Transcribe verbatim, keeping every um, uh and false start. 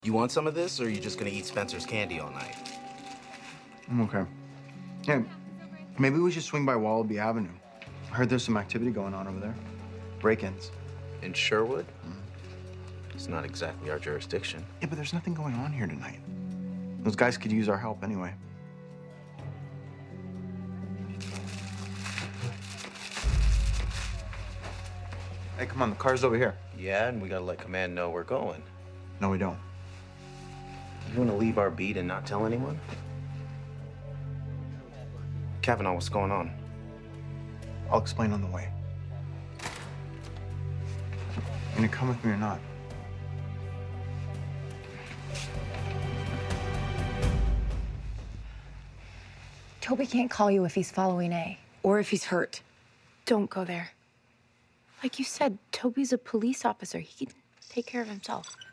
You want some of this, or are you just gonna eat Spencer's candy all night? I'm okay. Yeah, maybe we should swing by Wallaby Avenue. I heard there's some activity going on over there. Break-ins. In Sherwood? Mm. It's not exactly our jurisdiction. Yeah, but there's nothing going on here tonight. Those guys could use our help anyway. Hey, come on, the car's over here. Yeah, and we gotta let command know we're going. No, we don't. You wanna leave our beat and not tell anyone? Kavanaugh, what's going on? I'll explain on the way. You gonna come with me or not? Toby can't call you if he's following A. Or if he's hurt. Don't go there. Like you said, Toby's a police officer. He can take care of himself.